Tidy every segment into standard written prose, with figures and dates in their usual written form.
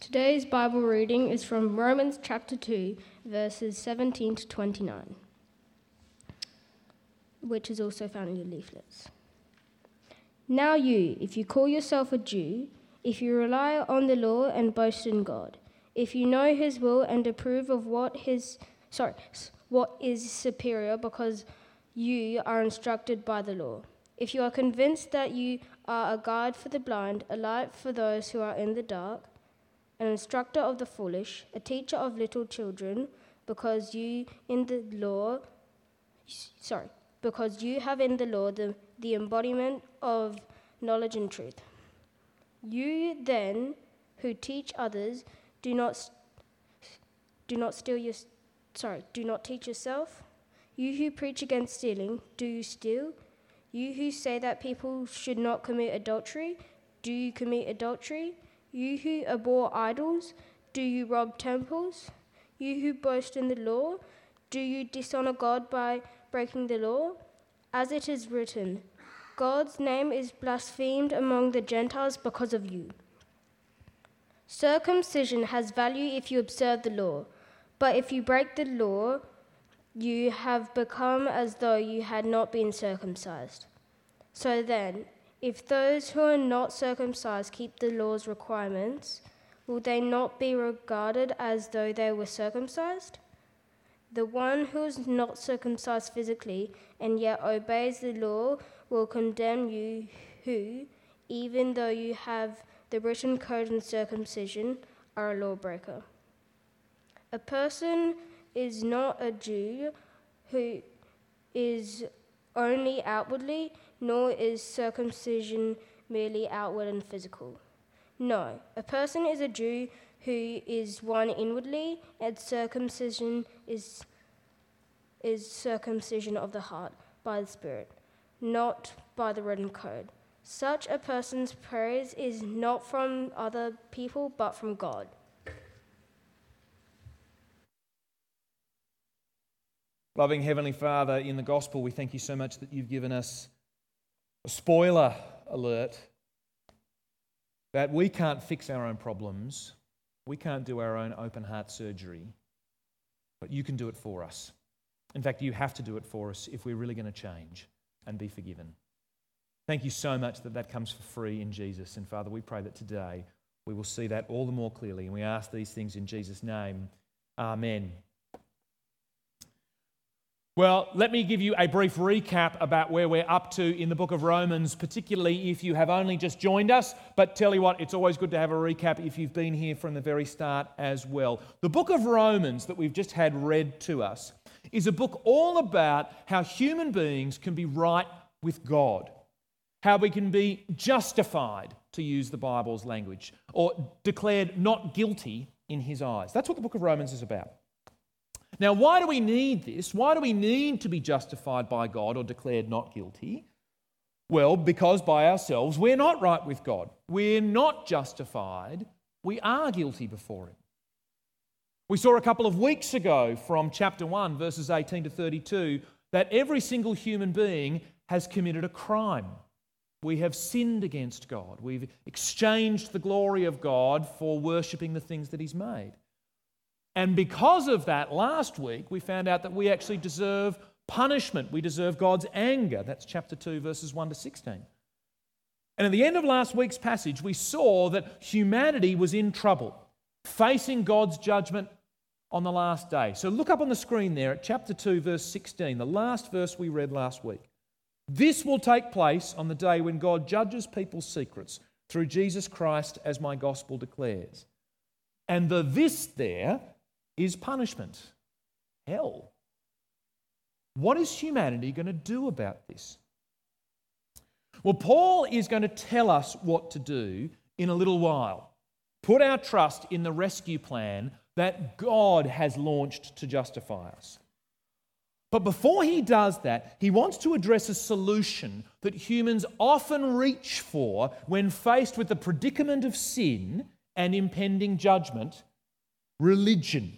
Today's Bible reading is from Romans chapter 2, verses 17 to 29, which is also found in your leaflets. Now you, if you call yourself a Jew, if you rely on the law and boast in God, if you know his will and approve of what is superior because you are instructed by the law, if you are convinced that you are a guide for the blind, a light for those who are in the dark, an instructor of the foolish, a teacher of little children, because you have in the law the embodiment of knowledge and truth. You then, who teach others, do not teach yourself. You who preach against stealing, do you steal? You who say that people should not commit adultery, do you commit adultery? You who abhor idols, do you rob temples? You who boast in the law, do you dishonor God by breaking the law? As it is written, God's name is blasphemed among the Gentiles because of you. Circumcision has value if you observe the law, but if you break the law, you have become as though you had not been circumcised. So then, if those who are not circumcised keep the law's requirements, will they not be regarded as though they were circumcised? The one who is not circumcised physically and yet obeys the law will condemn you who, even though you have the written code in circumcision, are a lawbreaker. A person is not a Jew who is only outwardly, nor is circumcision merely outward and physical. No, a person is a Jew who is one inwardly, and circumcision is circumcision of the heart by the Spirit, not by the written code. Such a person's praise is not from other people, but from God. Loving Heavenly Father, in the gospel, we thank you so much that you've given us a spoiler alert that we can't fix our own problems, we can't do our own open heart surgery, but you can do it for us. In fact, you have to do it for us if we're really going to change and be forgiven. Thank you so much that that comes for free in Jesus. And Father, we pray that today we will see that all the more clearly. And we ask these things in Jesus' name. Amen. Well, let me give you a brief recap about where we're up to in the book of Romans, particularly if you have only just joined us. But tell you what, it's always good to have a recap if you've been here from the very start as well. The book of Romans that we've just had read to us is a book all about how human beings can be right with God, how we can be justified, to use the Bible's language, or declared not guilty in his eyes. That's what the book of Romans is about. Now, why do we need this? Why do we need to be justified by God or declared not guilty? Well, because by ourselves we're not right with God. We're not justified. We are guilty before him. We saw a couple of weeks ago from chapter 1, verses 18 to 32, that every single human being has committed a crime. We have sinned against God. We've exchanged the glory of God for worshipping the things that he's made. And because of that, last week we found out that we actually deserve punishment. We deserve God's anger. That's chapter 2, verses 1 to 16. And at the end of last week's passage, we saw that humanity was in trouble, facing God's judgment on the last day. So look up on the screen there at chapter 2, verse 16, the last verse we read last week. This will take place on the day when God judges people's secrets through Jesus Christ, as my gospel declares. And the this there is punishment, hell. What is humanity going to do about this? Well, Paul is going to tell us what to do in a little while. Put our trust in the rescue plan that God has launched to justify us. But before he does that, he wants to address a solution that humans often reach for when faced with the predicament of sin and impending judgment: religion.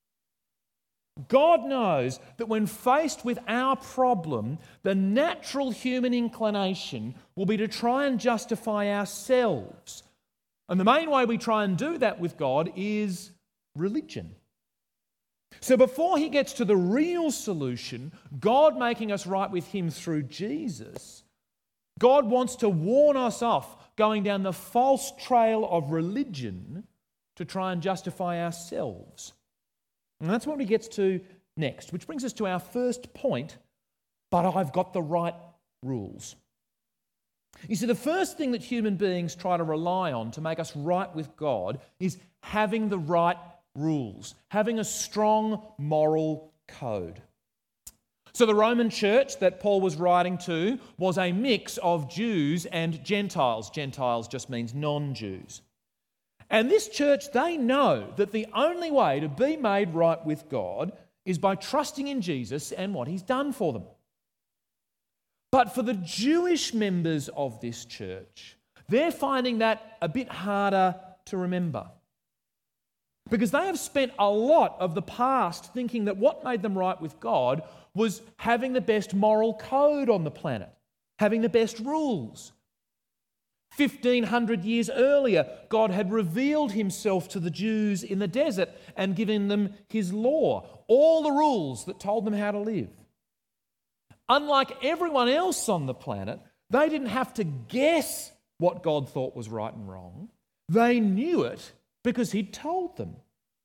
God knows that when faced with our problem, the natural human inclination will be to try and justify ourselves And the main way we try and do that with God is religion. So before he gets to the real solution, God making us right with him through Jesus, God wants to warn us off going down the false trail of religion to try and justify ourselves. And that's what he gets to next, which brings us to our first point, but I've got the right rules. You see, the first thing that human beings try to rely on to make us right with God is having the right rules, having a strong moral code. So the Roman church that Paul was writing to was a mix of Jews and Gentiles. Gentiles just means non-Jews. And this church, they know that the only way to be made right with God is by trusting in Jesus and what he's done for them. But for the Jewish members of this church, they're finding that a bit harder to remember. Because they have spent a lot of the past thinking that what made them right with God was having the best moral code on the planet, having the best rules. 1,500 years earlier, God had revealed himself to the Jews in the desert and given them his law, all the rules that told them how to live. Unlike everyone else on the planet, they didn't have to guess what God thought was right and wrong. They knew it because he'd told them.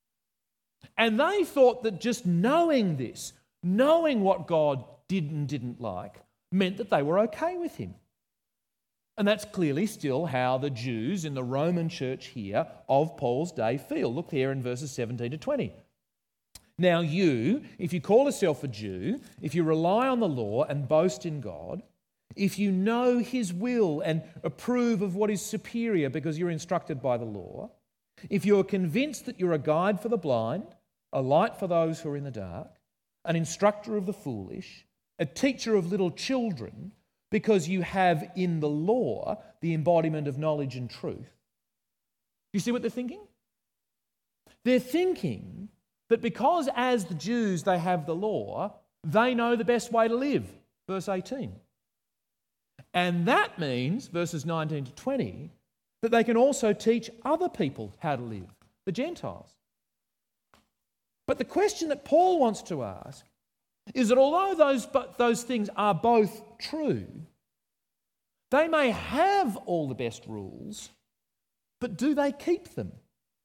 And they thought that just knowing this, knowing what God did and didn't like, meant that they were okay with him. And that's clearly still how the Jews in the Roman church here of Paul's day feel. Look here in verses 17 to 20. Now you, if you call yourself a Jew, if you rely on the law and boast in God, if you know his will and approve of what is superior because you're instructed by the law, if you're convinced that you're a guide for the blind, a light for those who are in the dark, an instructor of the foolish, a teacher of little children, because you have in the law the embodiment of knowledge and truth. You see what they're thinking? They're thinking that because as the Jews they have the law, they know the best way to live. Verse 18. And that means, verses 19 to 20, that they can also teach other people how to live, the Gentiles. But the question that Paul wants to ask is that although those things are both true, they may have all the best rules, but do they keep them?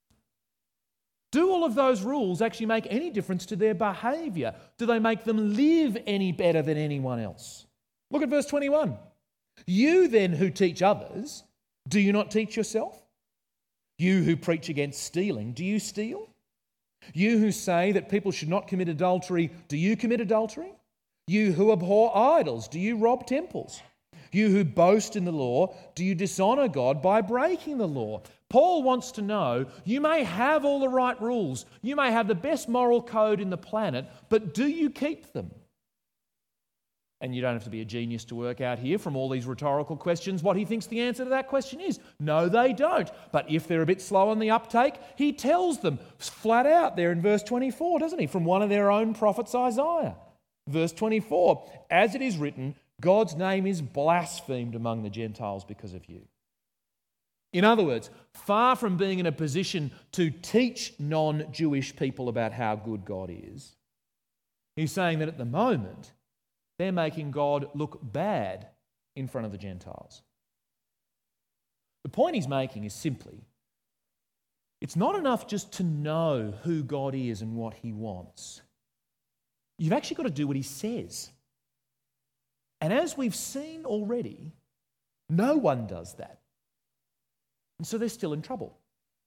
Do all of those rules actually make any difference to their behaviour? Do they make them live any better than anyone else? Look at verse 21. You then who teach others, do you not teach yourself? You who preach against stealing, do you steal? You who say that people should not commit adultery, do you commit adultery? You who abhor idols, do you rob temples? You who boast in the law, do you dishonour God by breaking the law? Paul wants to know, you may have all the right rules, you may have the best moral code in the planet, but do you keep them? And you don't have to be a genius to work out here from all these rhetorical questions what he thinks the answer to that question is. No, they don't. But if they're a bit slow on the uptake, he tells them flat out there in verse 24, doesn't he? From one of their own prophets, Isaiah. Verse 24, as it is written, God's name is blasphemed among the Gentiles because of you. In other words, far from being in a position to teach non-Jewish people about how good God is, he's saying that at the moment, they're making God look bad in front of the Gentiles. The point he's making is simply, it's not enough just to know who God is and what he wants. You've actually got to do what he says. And as we've seen already, no one does that. And so they're still in trouble.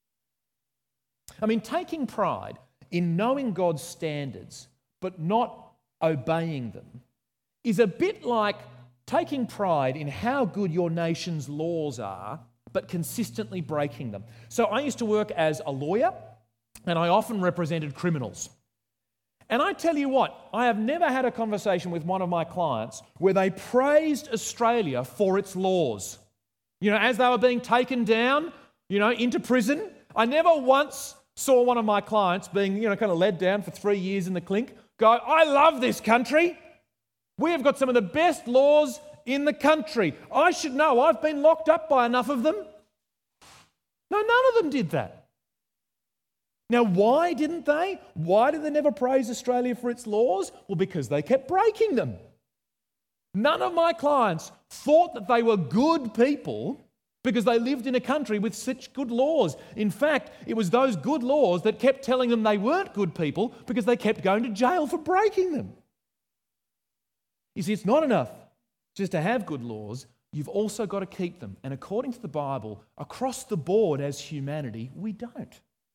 I mean, taking pride in knowing God's standards but not obeying them is a bit like taking pride in how good your nation's laws are but consistently breaking them. So I used to work as a lawyer and I often represented criminals. And I tell you what, I have never had a conversation with one of my clients where they praised Australia for its laws. You know, as they were being taken down, into prison, I never once saw one of my clients being, kind of led down for 3 years in the clink, go, I love this country. We have got some of the best laws in the country. I should know. I've been locked up by enough of them. No, of them did that. Now, why didn't they? Why did they never praise Australia for its laws? Well, because they kept breaking them. None of my clients thought that they were good people because they lived in a country with such good laws. In fact, it was those good laws that kept telling them they weren't good people because they kept going to jail for breaking them. You see, it's not enough just to have good laws. You've also got to keep them. And according to the Bible, across the board as humanity, we don't.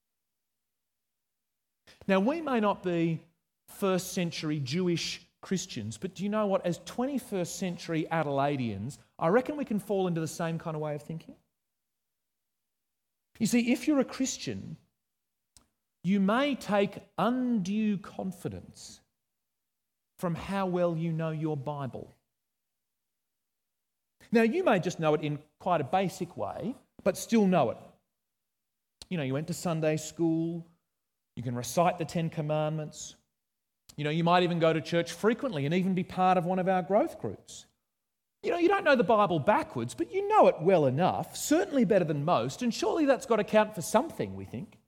Now, we may not be first century Jewish Christians, but do you know what? As 21st century Adelaideans, I reckon we can fall into the same kind of way of thinking. You see, if you're a Christian, you may take undue confidence from how well you know your Bible. Now, you may just know it in quite a basic way, but still know it. You know, you went to Sunday school, you can recite the 10 Commandments. You know, you might even go to church frequently and even be part of one of our growth groups. You know, you don't know the Bible backwards, but you know it well enough, certainly better than most, and surely that's got to count for something, we think.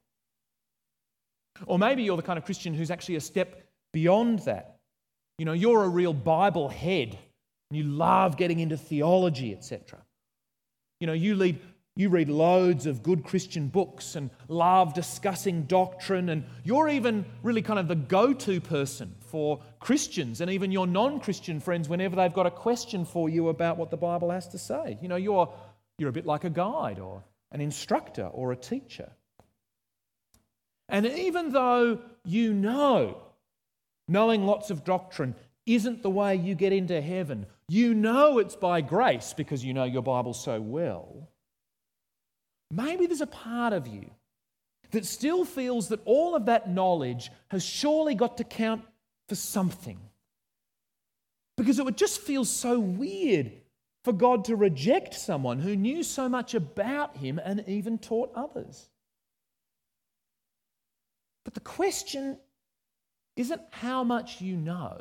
Or maybe you're the kind of Christian who's actually a step beyond that. You know, you're a real Bible head, and you love getting into theology, etc. You know, you read loads of good Christian books and love discussing doctrine, and you're even really kind of the go-to person for Christians and even your non-Christian friends whenever they've got a question for you about what the Bible has to say. You know, you're a bit like a guide or an instructor or a teacher. And even though you know knowing lots of doctrine isn't the way you get into heaven, you know it's by grace because you know your Bible so well, maybe there's a part of you that still feels that all of that knowledge has surely got to count for something. Because it would just feel so weird for God to reject someone who knew so much about him and even taught others. But the question isn't how much you know,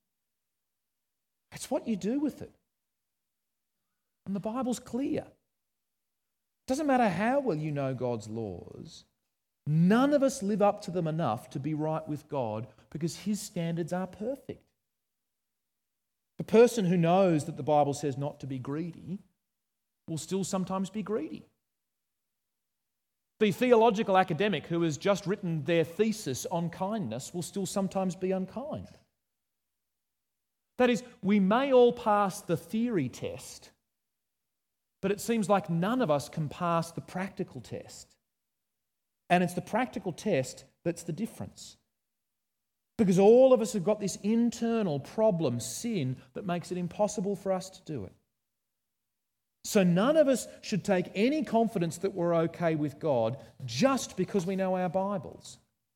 it's what you do with it. And the Bible's clear. It doesn't matter how well you know God's laws, none of us live up to them enough to be right with God because his standards are perfect. The person who knows that the Bible says not to be greedy will still sometimes be greedy. The theological academic who has just written their thesis on kindness will still sometimes be unkind. That is, we may all pass the theory test, but it seems like none of us can pass the practical test. And it's the practical test that's the difference. Because all of us have got this internal problem, sin, that makes it impossible for us to do it. So none of us should take any confidence that we're okay with God just because we know our Bibles.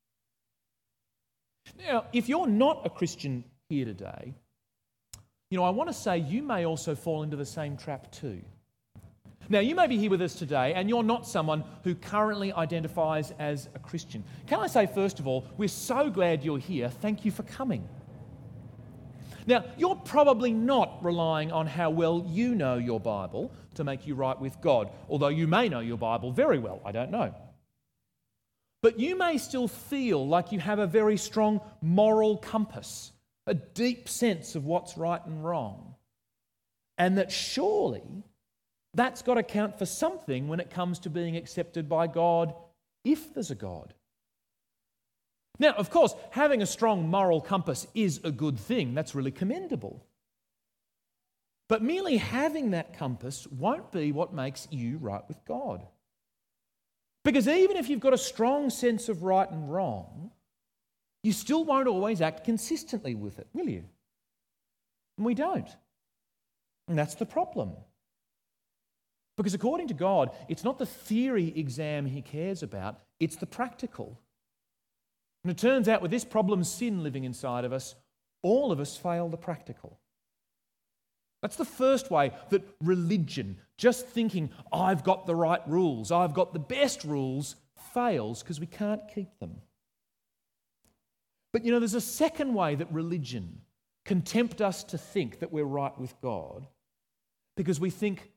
Now, if you're not a Christian here today, you know, I want to say you may also fall into the same trap too. Now, you may be here with us today and you're not someone who currently identifies as a Christian. Can I say, first of all, we're so glad you're here. Thank you for coming. Now, you're probably not relying on how well you know your Bible to make you right with God, although you may know your Bible very well, I don't know. But you may still feel like you have a very strong moral compass, a deep sense of what's right and wrong, and that surely that's got to count for something when it comes to being accepted by God, if there's a God. Now, of course, having a strong moral compass is a good thing. That's really commendable. But merely having that compass won't be what makes you right with God. Because even if you've got a strong sense of right and wrong, you still won't always act consistently with it, will you? And we don't. And that's the problem. Because according to God, it's not the theory exam he cares about, it's the practical. And it turns out with this problem, sin living inside of us, all of us fail the practical. That's the first way that religion, just thinking, I've got the right rules, I've got the best rules, fails because we can't keep them. But you know, there's a second way that religion can tempt us to think that we're right with God, because we think,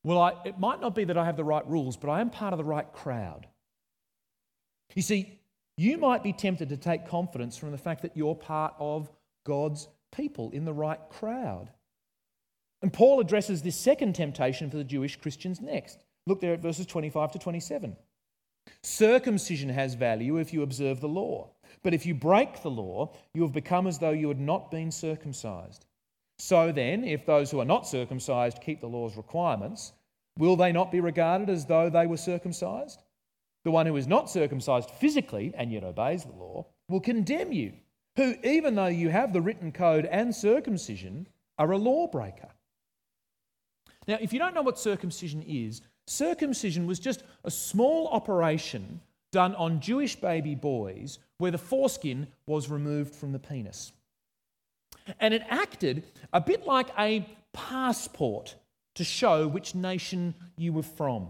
Well, it might not be that I have the right rules, but I am part of the right crowd. You see, you might be tempted to take confidence from the fact that you're part of God's people in the right crowd. And Paul addresses this second temptation for the Jewish Christians next. Look there at verses 25 to 27. Circumcision has value if you observe the law, but if you break the law, you have become as though you had not been circumcised. So then, if those who are not circumcised keep the law's requirements, will they not be regarded as though they were circumcised? The one who is not circumcised physically and yet obeys the law will condemn you, who, even though you have the written code and circumcision, are a lawbreaker. Now, if you don't know what circumcision was just a small operation done on Jewish baby boys where the foreskin was removed from the penis. And it acted a bit like a passport to show which nation you were from.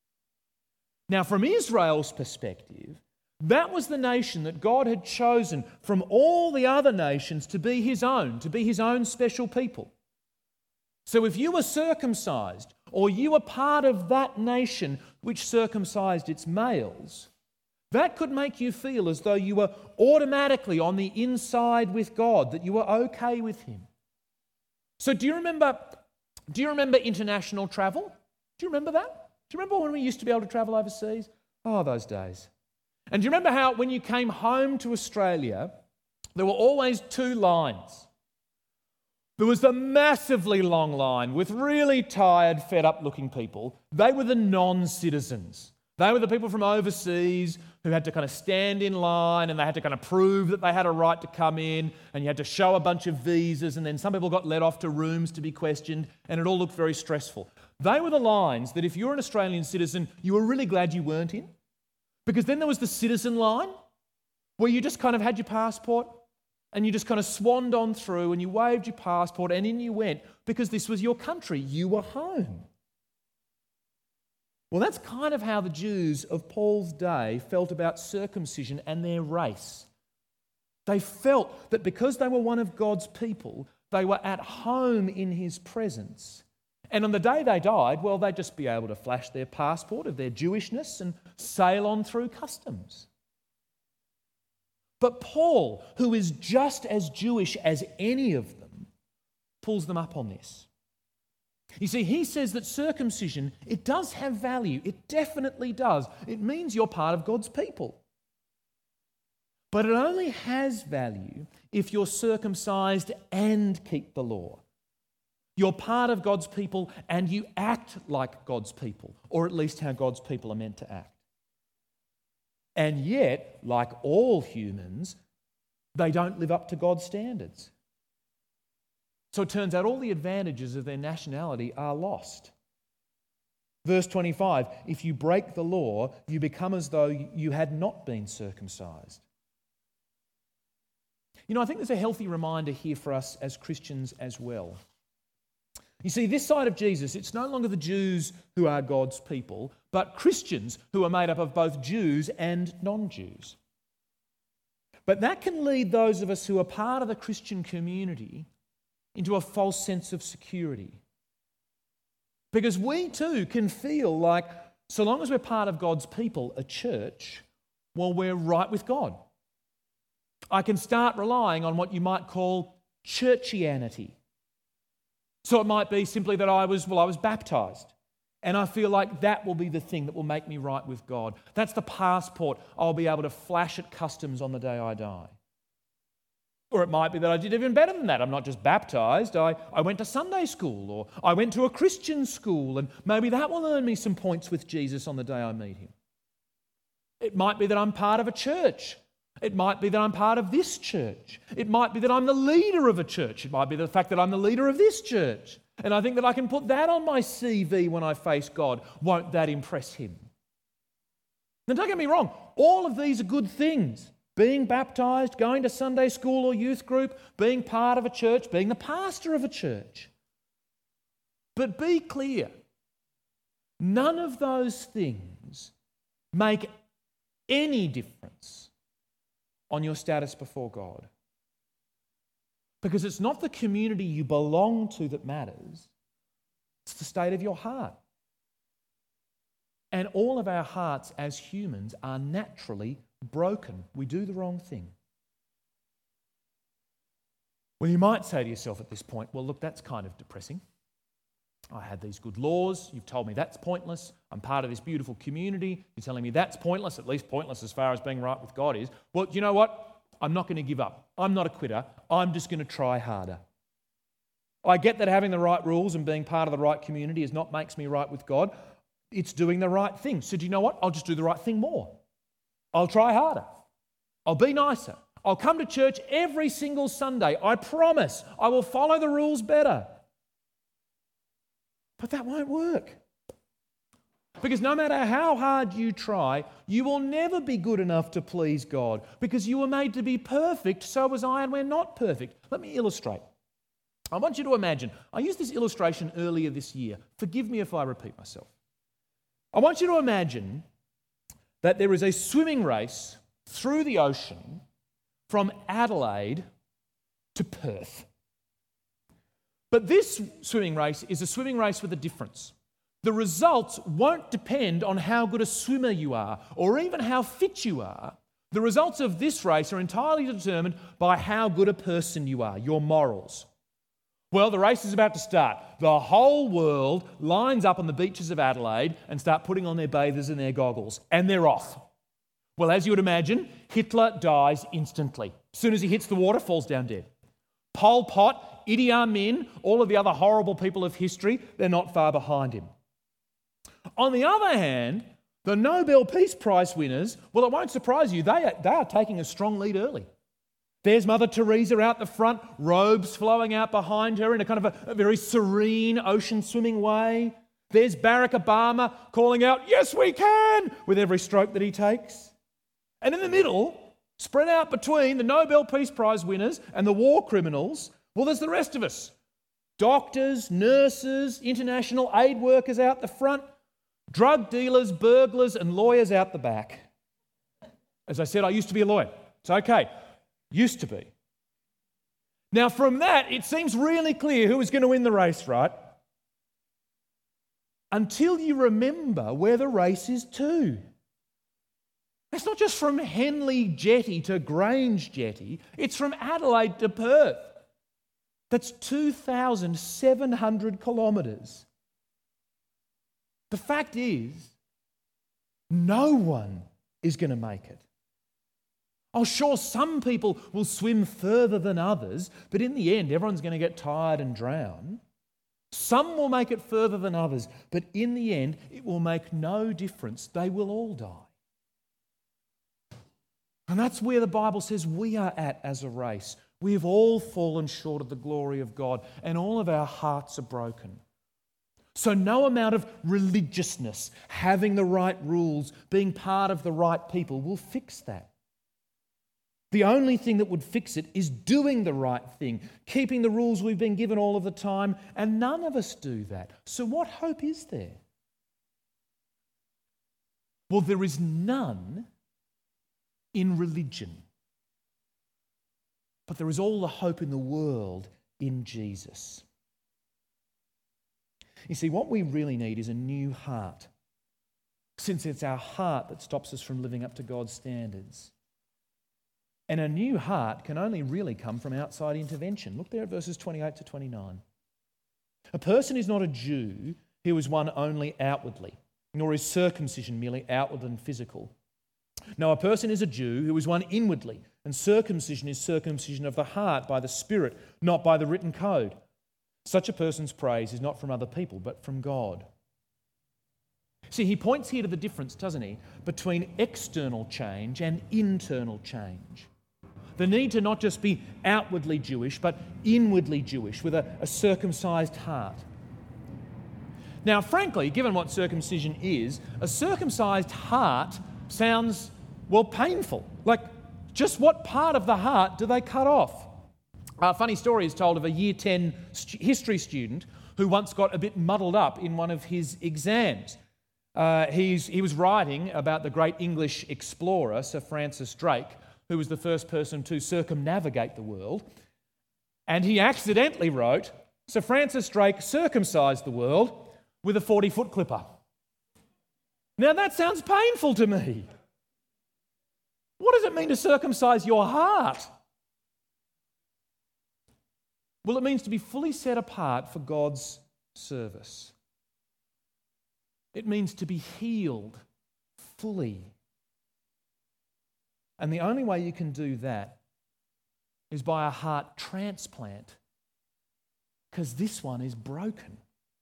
Now, from Israel's perspective, that was the nation that God had chosen from all the other nations to be his own special people. So if you were circumcised, or you were part of that nation which circumcised its males, that could make you feel as though you were automatically on the inside with God, that you were okay with him. So do you remember international travel? Do you remember that? Do you remember when we used to be able to travel overseas? Oh, those days. And do you remember how when you came home to Australia, there were always two lines? There was the massively long line with really tired, fed-up looking people. They were the non-citizens. They were the people from overseas who had to kind of stand in line and they had to kind of prove that they had a right to come in, and you had to show a bunch of visas, and then some people got let off to rooms to be questioned, and it all looked very stressful. They were the lines that if you're an Australian citizen, you were really glad you weren't in. Because then there was the citizen line where you just kind of had your passport and you just kind of swanned on through and you waved your passport and in you went because this was your country. You were home. Well, that's kind of how the Jews of Paul's day felt about circumcision and their race. They felt that because they were one of God's people, they were at home in his presence. And on the day they died, well, they'd just be able to flash their passport of their Jewishness and sail on through customs. But Paul, who is just as Jewish as any of them, pulls them up on this. You see, he says that circumcision, it does have value. It definitely does. It means you're part of God's people. But it only has value if you're circumcised and keep the law. You're part of God's people and you act like God's people, or at least how God's people are meant to act. And yet, like all humans, they don't live up to God's standards. So it turns out all the advantages of their nationality are lost. Verse 25, if you break the law, you become as though you had not been circumcised. You know, I think there's a healthy reminder here for us as Christians as well. You see, this side of Jesus, it's no longer the Jews who are God's people, but Christians who are made up of both Jews and non-Jews. But that can lead those of us who are part of the Christian community into a false sense of security. Because we too can feel like, so long as we're part of God's people, a church, well, we're right with God. I can start relying on what you might call churchianity. So it might be simply that I was baptised, and I feel like that will be the thing that will make me right with God. That's the passport I'll be able to flash at customs on the day I die. Or it might be that I did even better than that. I'm not just baptised, I went to Sunday school, or I went to a Christian school, and maybe that will earn me some points with Jesus on the day I meet him. It might be that I'm part of a church. It might be that I'm part of this church. It might be that I'm the leader of a church. It might be the fact that I'm the leader of this church. And I think that I can put that on my CV when I face God. Won't that impress him? Now, don't get me wrong. All of these are good things. Being baptised, going to Sunday school or youth group, being part of a church, being the pastor of a church. But be clear, none of those things make any difference on your status before God. Because it's not the community you belong to that matters, it's the state of your heart. And all of our hearts as humans are naturally broken. We do the wrong thing. Well, you might say to yourself at this point, well, look, that's kind of depressing. I had these good laws. You've told me that's pointless. I'm part of this beautiful community. You're telling me that's pointless, at least pointless as far as being right with God is. Well, you know what? I'm not going to give up. I'm not a quitter. I'm just going to try harder. I get that having the right rules and being part of the right community is not makes me right with God. It's doing the right thing. So do you know what? I'll just do the right thing more. I'll try harder. I'll be nicer. I'll come to church every single Sunday. I promise I will follow the rules better. But that won't work. Because no matter how hard you try, you will never be good enough to please God because you were made to be perfect, so was I, and we're not perfect. Let me illustrate. I want you to imagine, I used this illustration earlier this year. Forgive me if I repeat myself. I want you to imagine that there is a swimming race through the ocean from Adelaide to Perth. But this swimming race is a swimming race with a difference. The results won't depend on how good a swimmer you are or even how fit you are. The results of this race are entirely determined by how good a person you are, your morals. Well, the race is about to start. The whole world lines up on the beaches of Adelaide and start putting on their bathers and their goggles, and they're off. Well, as you would imagine, Hitler dies instantly. As soon as he hits the water, falls down dead. Pol Pot, Idi Amin, all of the other horrible people of history, they're not far behind him. On the other hand, the Nobel Peace Prize winners, well, it won't surprise you, they are taking a strong lead early. There's Mother Teresa out the front, robes flowing out behind her in a kind of a very serene ocean swimming way. There's Barack Obama calling out, "Yes, we can," with every stroke that he takes. And in the middle, spread out between the Nobel Peace Prize winners and the war criminals, well, there's the rest of us. Doctors, nurses, international aid workers out the front, drug dealers, burglars, and lawyers out the back. As I said, I used to be a lawyer. It's okay. Used to be. Now, from that, it seems really clear who is going to win the race, right? Until you remember where the race is to. It's not just from Henley Jetty to Grange Jetty. It's from Adelaide to Perth. That's 2,700 kilometres. The fact is, no one is going to make it. Oh, sure, some people will swim further than others, but in the end, everyone's going to get tired and drown. Some will make it further than others, but in the end, it will make no difference. They will all die. And that's where the Bible says we are at as a race. We have all fallen short of the glory of God, and all of our hearts are broken. So no amount of religiousness, having the right rules, being part of the right people will fix that. The only thing that would fix it is doing the right thing, keeping the rules we've been given all of the time, and none of us do that. So what hope is there? Well, there is none in religion, but there is all the hope in the world in Jesus. You see, what we really need is a new heart, since it's our heart that stops us from living up to God's standards. And a new heart can only really come from outside intervention. Look there at verses 28 to 29. A person is not a Jew who is one only outwardly, nor is circumcision merely outward and physical. No, a person is a Jew who is one inwardly, and circumcision is circumcision of the heart by the Spirit, not by the written code. Such a person's praise is not from other people, but from God. See, he points here to the difference, doesn't he, between external change and internal change. The need to not just be outwardly Jewish, but inwardly Jewish, with a circumcised heart. Now, frankly, given what circumcision is, a circumcised heart sounds, well, painful. Like, just what part of the heart do they cut off? A funny story is told of a Year 10 history student who once got a bit muddled up in one of his exams. He was writing about the great English explorer, Sir Francis Drake, who was the first person to circumnavigate the world. And he accidentally wrote, Sir Francis Drake circumcised the world with a 40-foot clipper. Now that sounds painful to me. What does it mean to circumcise your heart? Well, it means to be fully set apart for God's service. It means to be healed fully. And the only way you can do that is by a heart transplant, because this one is broken.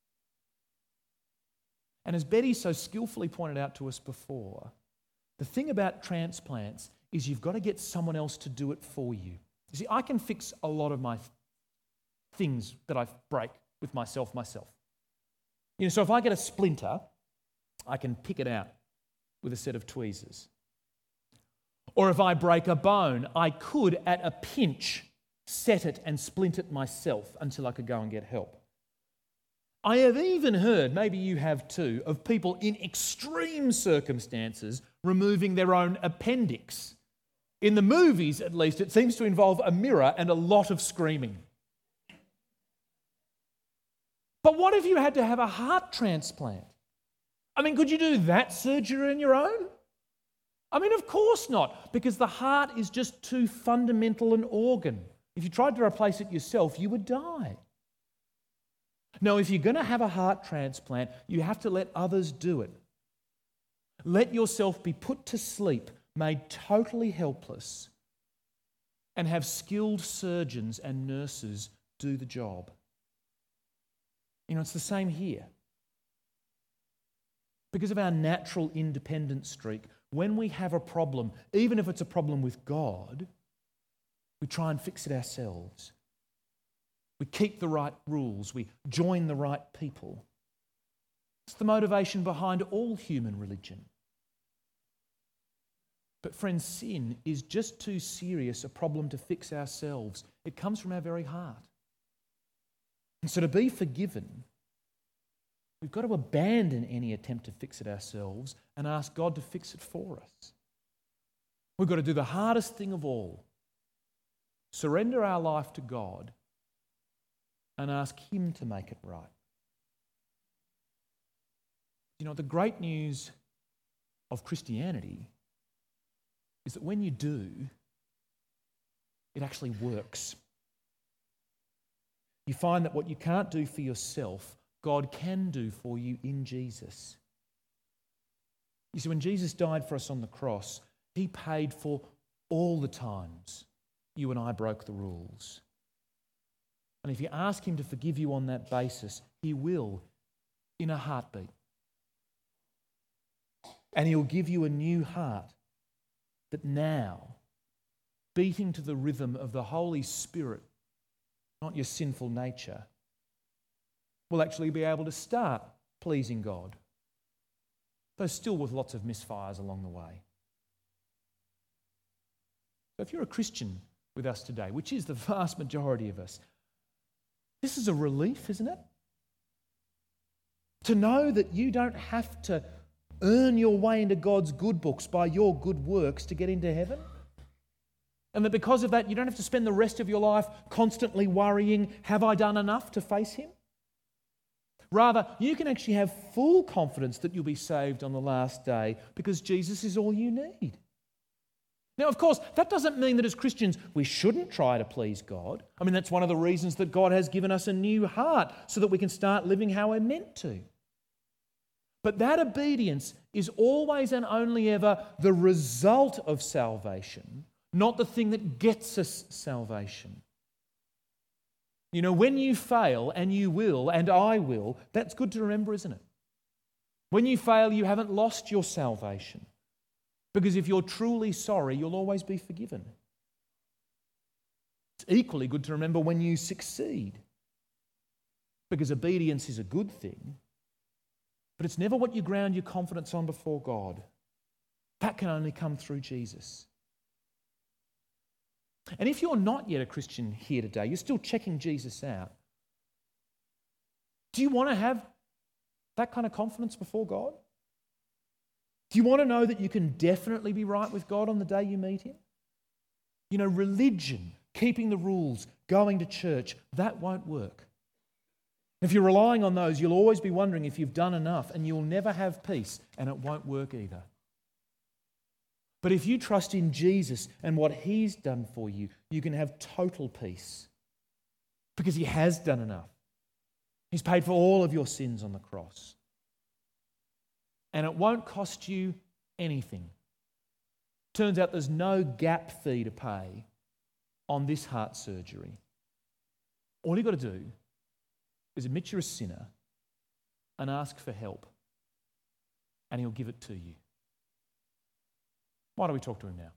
And as Betty so skillfully pointed out to us before, the thing about transplants is you've got to get someone else to do it for you. You see, I can fix a lot of my things that I break with myself. You know, so if I get a splinter, I can pick it out with a set of tweezers. Or if I break a bone, I could, at a pinch, set it and splint it myself until I could go and get help. I have even heard, maybe you have too, of people in extreme circumstances removing their own appendix. In the movies, at least, it seems to involve a mirror and a lot of screaming. But what if you had to have a heart transplant? I mean, could you do that surgery on your own? I mean, of course not, because the heart is just too fundamental an organ. If you tried to replace it yourself, you would die. No, if you're going to have a heart transplant, you have to let others do it. Let yourself be put to sleep, made totally helpless, and have skilled surgeons and nurses do the job. You know, it's the same here. Because of our natural independent streak, when we have a problem, even if it's a problem with God, we try and fix it ourselves. We keep the right rules. We join the right people. It's the motivation behind all human religion. But friends, sin is just too serious a problem to fix ourselves. It comes from our very heart. And so to be forgiven, we've got to abandon any attempt to fix it ourselves and ask God to fix it for us. We've got to do the hardest thing of all. Surrender our life to God and ask Him to make it right. You know, the great news of Christianity is that when you do, it actually works. You find that what you can't do for yourself, God can do for you in Jesus. You see, when Jesus died for us on the cross, He paid for all the times you and I broke the rules. And if you ask Him to forgive you on that basis, He will in a heartbeat. And He'll give you a new heart that now, beating to the rhythm of the Holy Spirit, not your sinful nature, will actually be able to start pleasing God, though still with lots of misfires along the way. So if you're a Christian with us today, which is the vast majority of us, this is a relief, isn't it? To know that you don't have to earn your way into God's good books by your good works to get into heaven. And that because of that, you don't have to spend the rest of your life constantly worrying, have I done enough to face Him? Rather, you can actually have full confidence that you'll be saved on the last day because Jesus is all you need. Now, of course, that doesn't mean that as Christians we shouldn't try to please God. I mean, that's one of the reasons that God has given us a new heart so that we can start living how we're meant to. But that obedience is always and only ever the result of salvation, not the thing that gets us salvation. You know, when you fail, and you will, and I will, that's good to remember, isn't it? When you fail, you haven't lost your salvation. Because if you're truly sorry, you'll always be forgiven. It's equally good to remember when you succeed. Because obedience is a good thing, but it's never what you ground your confidence on before God. That can only come through Jesus. And if you're not yet a Christian here today, you're still checking Jesus out, do you want to have that kind of confidence before God? Do you want to know that you can definitely be right with God on the day you meet Him? You know, religion, keeping the rules, going to church, that won't work. If you're relying on those, you'll always be wondering if you've done enough, and you'll never have peace, and it won't work either. But if you trust in Jesus and what He's done for you, you can have total peace because He has done enough. He's paid for all of your sins on the cross. And it won't cost you anything. Turns out there's no gap fee to pay on this heart surgery. All you've got to do is admit you're a sinner and ask for help, and He'll give it to you. Why don't we talk to Him now?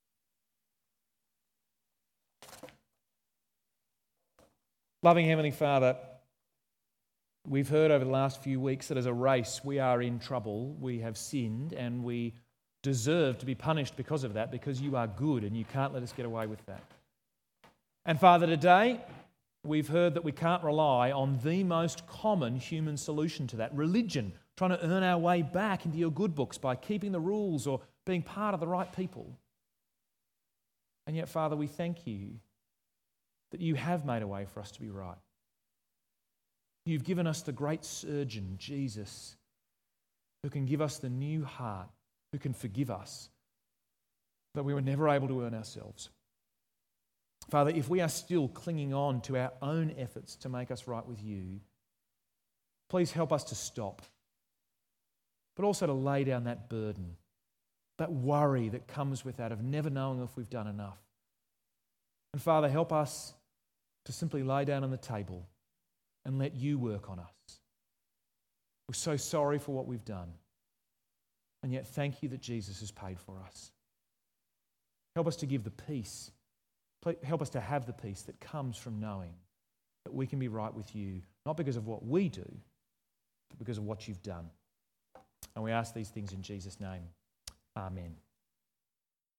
Loving Heavenly Father, we've heard over the last few weeks that as a race we are in trouble, we have sinned, and we deserve to be punished because of that, because You are good and You can't let us get away with that. And Father, today we've heard that we can't rely on the most common human solution to that, religion, trying to earn our way back into Your good books by keeping the rules or being part of the right people. And yet, Father, we thank You that You have made a way for us to be right. You've given us the great surgeon, Jesus, who can give us the new heart, who can forgive us, that we were never able to earn ourselves. Father, if we are still clinging on to our own efforts to make us right with You, please help us to stop, but also to lay down that burden, that worry that comes with that of never knowing if we've done enough. And Father, help us to simply lay down on the table and let You work on us. We're so sorry for what we've done, and yet thank You that Jesus has paid for us. Help us to give the peace. Help us to have the peace that comes from knowing that we can be right with You, not because of what we do, but because of what You've done. And we ask these things in Jesus' name. Amen.